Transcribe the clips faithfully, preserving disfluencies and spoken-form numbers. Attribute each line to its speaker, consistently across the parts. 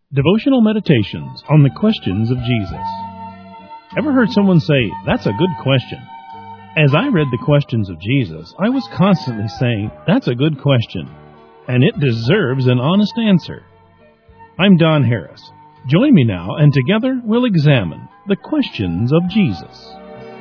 Speaker 1: Devotional Meditations on the Questions of Jesus. Ever heard someone say, "That's a good question"? As I read the questions of Jesus, I was constantly saying, "That's a good question, and it deserves an honest answer." I'm Don Harris. Join me now, and together we'll examine the questions of Jesus.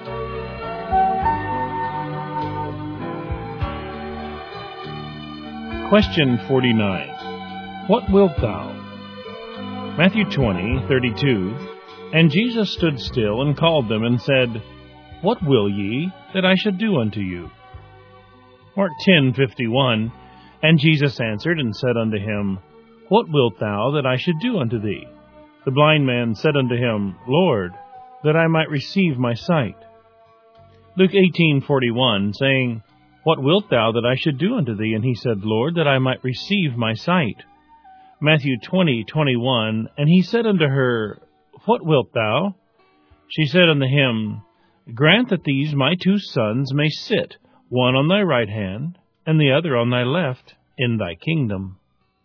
Speaker 1: Question forty-nine. What wilt thou? Matthew twenty, thirty-two. And Jesus stood still and called them and said, What will ye that I should do unto you? Mark ten, fifty-one. And Jesus answered and said unto him, What wilt thou that I should do unto thee? The blind man said unto him, Lord, that I might receive my sight. Luke eighteen, forty-one, saying, What wilt thou that I should do unto thee? And he said, Lord, that I might receive my sight. Matthew twenty, twenty-one, And he said unto her, What wilt thou? She said unto him, Grant that these my two sons may sit, one on thy right hand, and the other on thy left, in thy kingdom.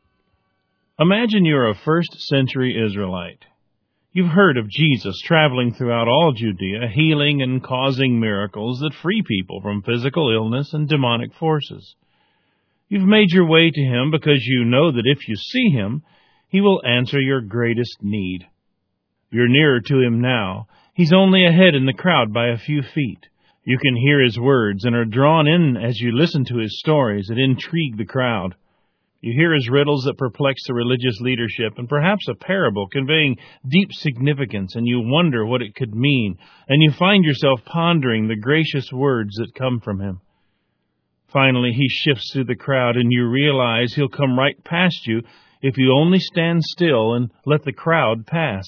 Speaker 1: Imagine you're a first-century Israelite. You've heard of Jesus traveling throughout all Judea, healing and causing miracles that free people from physical illness and demonic forces. You've made your way to him because you know that if you see him, he will answer your greatest need. You're nearer to him now. He's only ahead in the crowd by a few feet. You can hear his words and are drawn in as you listen to his stories that intrigue the crowd. You hear his riddles that perplex the religious leadership, and perhaps a parable conveying deep significance, and you wonder what it could mean, and you find yourself pondering the gracious words that come from him. Finally, he shifts through the crowd, and you realize he'll come right past you if you only stand still and let the crowd pass.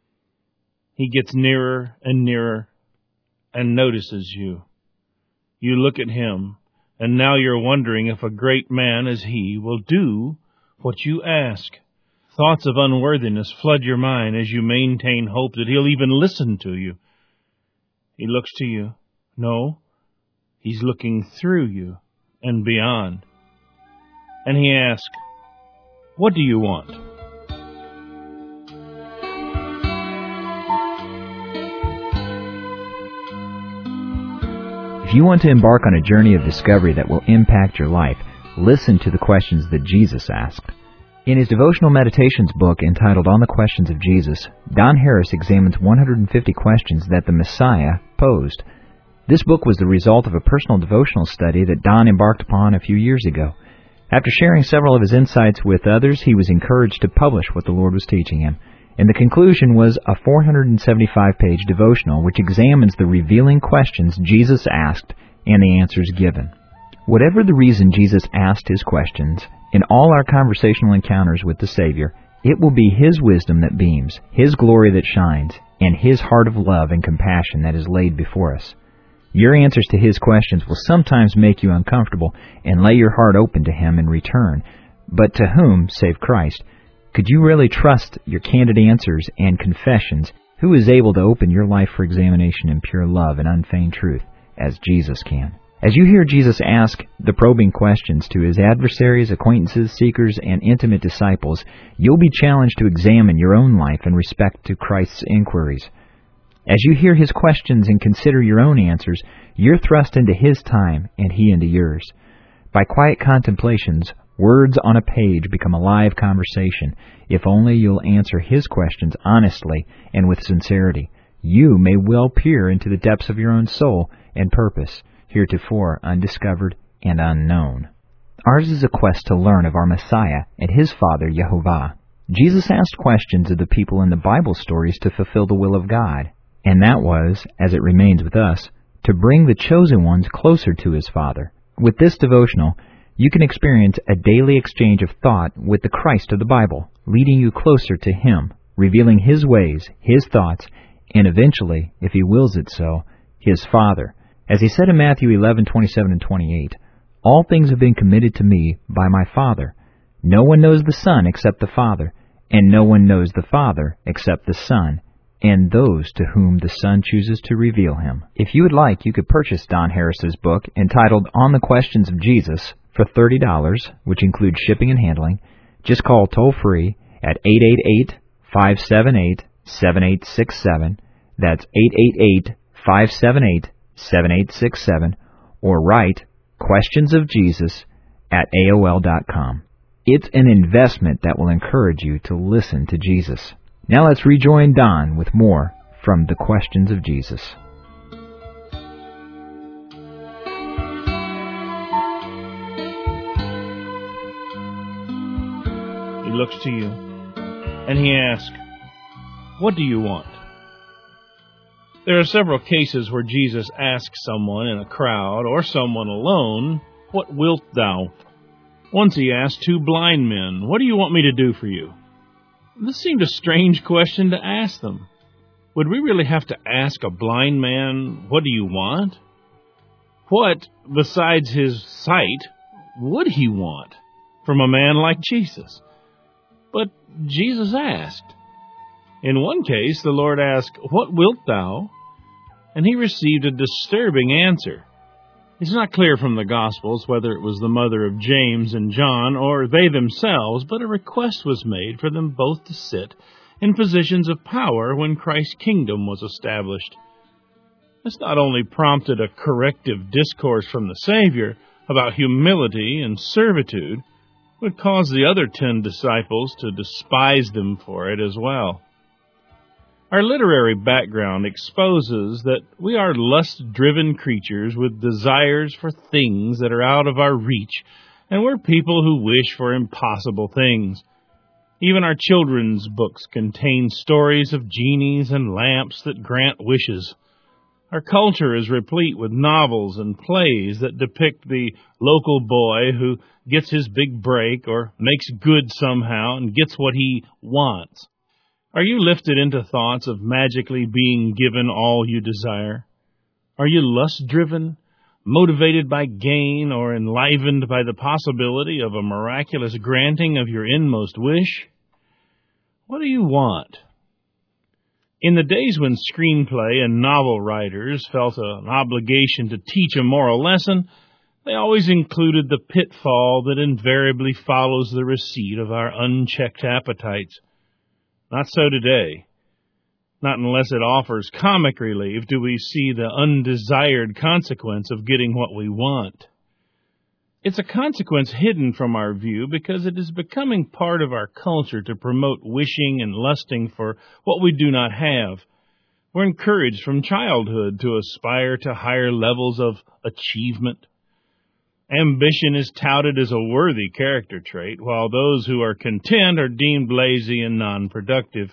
Speaker 1: He gets nearer and nearer and notices you. You look at him, and now you're wondering if a great man as he will do what you ask. Thoughts of unworthiness flood your mind as you maintain hope that he'll even listen to you. He looks to you. No, he's looking through you and beyond. And he asks, What do you want?
Speaker 2: If you want to embark on a journey of discovery that will impact your life, listen to the questions that Jesus asked. In his devotional meditations book entitled On the Questions of Jesus, Don Harris examines one hundred fifty questions that the Messiah posed. This book was the result of a personal devotional study that Don embarked upon a few years ago. After sharing several of his insights with others, he was encouraged to publish what the Lord was teaching him. And the conclusion was a four hundred seventy-five page devotional which examines the revealing questions Jesus asked and the answers given. Whatever the reason Jesus asked his questions, in all our conversational encounters with the Savior, it will be his wisdom that beams, his glory that shines, and his heart of love and compassion that is laid before us. Your answers to his questions will sometimes make you uncomfortable and lay your heart open to him in return. But to whom, save Christ, could you really trust your candid answers and confessions? Who is able to open your life for examination in pure love and unfeigned truth, as Jesus can? As you hear Jesus ask the probing questions to his adversaries, acquaintances, seekers, and intimate disciples, you'll be challenged to examine your own life in respect to Christ's inquiries. As you hear his questions and consider your own answers, you're thrust into his time and he into yours. By quiet contemplations, words on a page become a live conversation. If only you'll answer his questions honestly and with sincerity, you may well peer into the depths of your own soul and purpose, heretofore undiscovered and unknown. Ours is a quest to learn of our Messiah and his Father, Yehovah. Jesus asked questions of the people in the Bible stories to fulfill the will of God. And that was, as it remains with us, to bring the chosen ones closer to his Father. With this devotional, you can experience a daily exchange of thought with the Christ of the Bible, leading you closer to him, revealing his ways, his thoughts, and eventually, if he wills it so, his Father. As he said in Matthew eleven, twenty-seven and twenty-eight, All things have been committed to me by my Father. No one knows the Son except the Father, and no one knows the Father except the Son, and those to whom the Son chooses to reveal him. If you would like, you could purchase Don Harris's book entitled On the Questions of Jesus for thirty dollars, which includes shipping and handling. Just call toll-free at eight eight eight, five seven eight, seven eight six seven. That's eight eight eight, five seven eight, seven eight six seven. Or write Questions of Jesus at A O L dot com. It's an investment that will encourage you to listen to Jesus. Now let's rejoin Don with more from the Questions of Jesus.
Speaker 1: He looks to you, and he asks, "What do you want?" There are several cases where Jesus asks someone in a crowd or someone alone, "What wilt thou?" Once he asked two blind men, "What do you want me to do for you?" This seemed a strange question to ask them. Would we really have to ask a blind man, "What do you want?" What, besides his sight, would he want from a man like Jesus? But Jesus asked. In one case, the Lord asked, "What wilt thou?" And he received a disturbing answer. It's not clear from the Gospels whether it was the mother of James and John or they themselves, but a request was made for them both to sit in positions of power when Christ's kingdom was established. This not only prompted a corrective discourse from the Savior about humility and servitude, but caused the other ten disciples to despise them for it as well. Our literary background exposes that we are lust-driven creatures with desires for things that are out of our reach, and we're people who wish for impossible things. Even our children's books contain stories of genies and lamps that grant wishes. Our culture is replete with novels and plays that depict the local boy who gets his big break or makes good somehow and gets what he wants. Are you lifted into thoughts of magically being given all you desire? Are you lust-driven, motivated by gain, or enlivened by the possibility of a miraculous granting of your inmost wish? What do you want? In the days when screenplay and novel writers felt an obligation to teach a moral lesson, they always included the pitfall that invariably follows the receipt of our unchecked appetites. Not so today. Not unless it offers comic relief do we see the undesired consequence of getting what we want. It's a consequence hidden from our view because it is becoming part of our culture to promote wishing and lusting for what we do not have. We're encouraged from childhood to aspire to higher levels of achievement. Ambition is touted as a worthy character trait, while those who are content are deemed lazy and non-productive.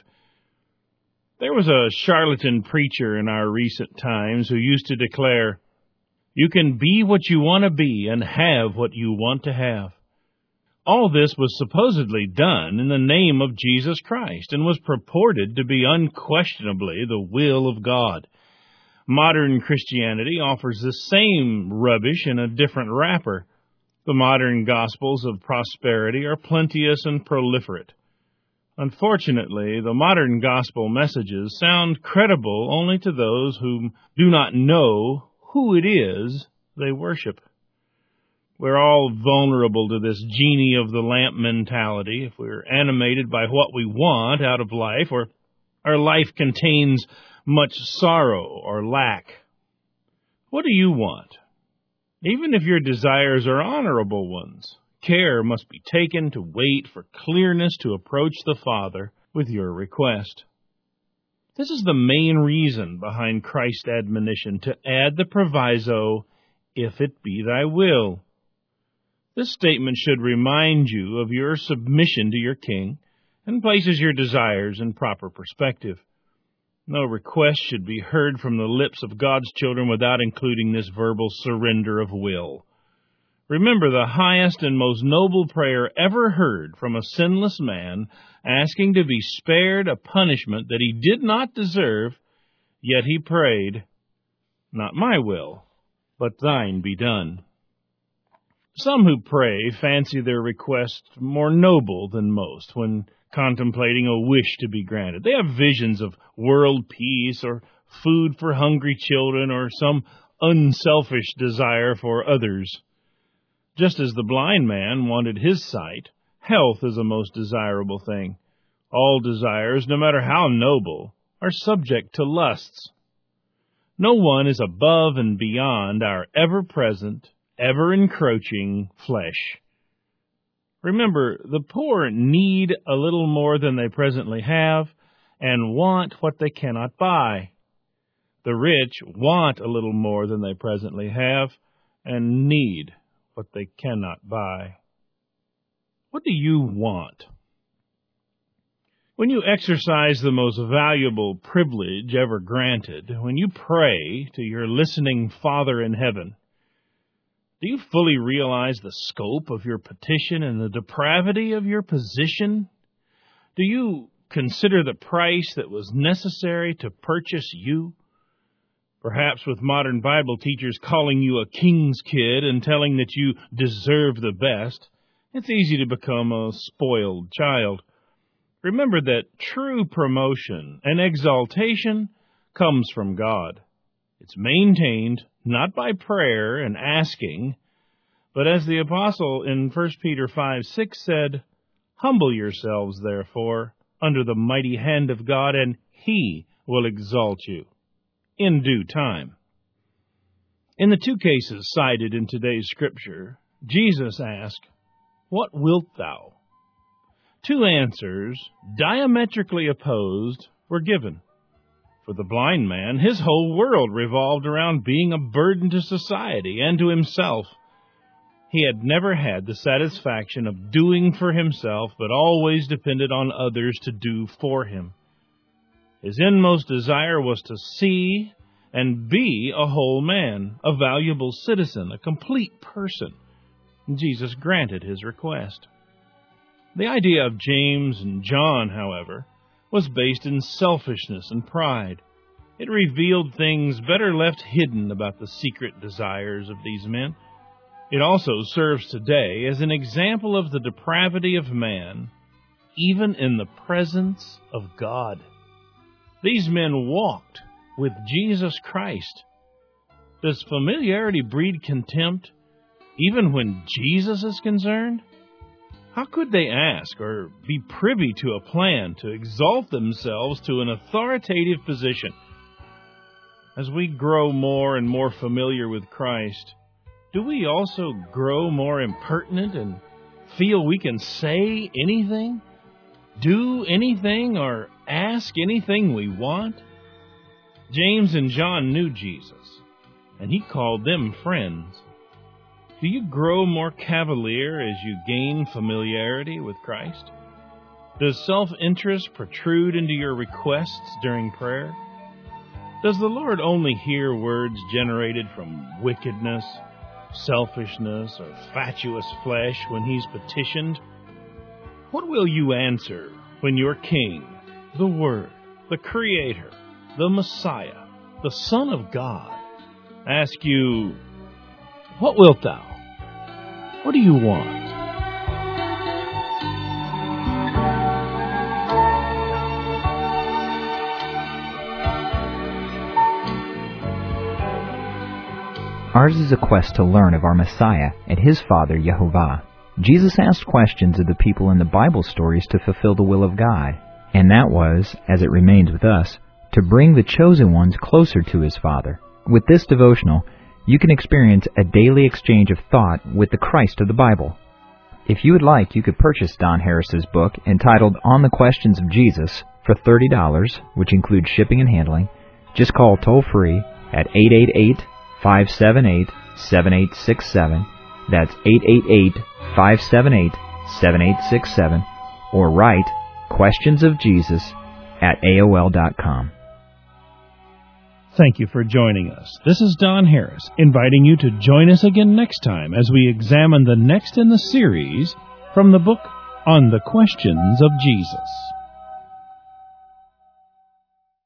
Speaker 1: There was a charlatan preacher in our recent times who used to declare, "You can be what you want to be and have what you want to have." All this was supposedly done in the name of Jesus Christ and was purported to be unquestionably the will of God. Modern Christianity offers the same rubbish in a different wrapper. The modern gospels of prosperity are plenteous and proliferate. Unfortunately, the modern gospel messages sound credible only to those who do not know who it is they worship. We're all vulnerable to this genie of the lamp mentality if we're animated by what we want out of life, or our life contains much sorrow or lack. What do you want? Even if your desires are honorable ones, care must be taken to wait for clearness to approach the Father with your request. This is the main reason behind Christ's admonition to add the proviso, "if it be thy will." This statement should remind you of your submission to your King and places your desires in proper perspective. No request should be heard from the lips of God's children without including this verbal surrender of will. Remember the highest and most noble prayer ever heard from a sinless man, asking to be spared a punishment that he did not deserve, yet he prayed, "Not my will, but thine be done." Some who pray fancy their request more noble than most when contemplating a wish to be granted. They have visions of world peace or food for hungry children or some unselfish desire for others. Just as the blind man wanted his sight, health is a most desirable thing. All desires, no matter how noble, are subject to lusts. No one is above and beyond our ever-present, ever-encroaching flesh. Remember, the poor need a little more than they presently have and want what they cannot buy. The rich want a little more than they presently have and need what they cannot buy. What do you want? When you exercise the most valuable privilege ever granted, when you pray to your listening Father in heaven, do you fully realize the scope of your petition and the depravity of your position? Do you consider the price that was necessary to purchase you? Perhaps with modern Bible teachers calling you a king's kid and telling that you deserve the best, it's easy to become a spoiled child. Remember that true promotion and exaltation comes from God. It's maintained not by prayer and asking, but as the apostle in First Peter five six said, "Humble yourselves, therefore, under the mighty hand of God, and He will exalt you in due time." In the two cases cited in today's Scripture, Jesus asked, "What wilt thou?" Two answers, diametrically opposed, were given. For the blind man, his whole world revolved around being a burden to society and to himself. He had never had the satisfaction of doing for himself, but always depended on others to do for him. His inmost desire was to see and be a whole man, a valuable citizen, a complete person. Jesus granted his request. The idea of James and John, however, was based in selfishness and pride. It revealed things better left hidden about the secret desires of these men. It also serves today as an example of the depravity of man, even in the presence of God. These men walked with Jesus Christ. Does familiarity breed contempt, even when Jesus is concerned? How could they ask or be privy to a plan to exalt themselves to an authoritative position? As we grow more and more familiar with Christ, do we also grow more impertinent and feel we can say anything, do anything, or ask anything we want? James and John knew Jesus, and he called them friends. Do you grow more cavalier as you gain familiarity with Christ? Does self-interest protrude into your requests during prayer? Does the Lord only hear words generated from wickedness, selfishness, or fatuous flesh when He's petitioned? What will you answer when your King, the Word, the Creator, the Messiah, the Son of God, ask you, "What wilt thou?" What do you want?
Speaker 2: Ours is a quest to learn of our Messiah and His Father, Yehovah. Jesus asked questions of the people in the Bible stories to fulfill the will of God, and that was, as it remains with us, to bring the chosen ones closer to His Father. With this devotional, you can experience a daily exchange of thought with the Christ of the Bible. If you would like, you could purchase Don Harris's book entitled On the Questions of Jesus for thirty dollars, which includes shipping and handling. Just call toll-free at eight eight eight, five seven eight, seven eight six seven. That's eight eight eight, five seven eight, seven eight six seven. Or write Questions of Jesus at A O L dot com.
Speaker 1: Thank you for joining us. This is Don Harris, inviting you to join us again next time as we examine the next in the series from the book On the Questions of Jesus.